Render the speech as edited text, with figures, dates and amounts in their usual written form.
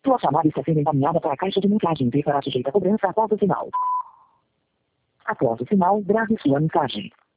Sua chamada está sendo encaminhada para a caixa de mensagem e será sujeita a cobrança após o sinal. Após o sinal, grave sua mensagem.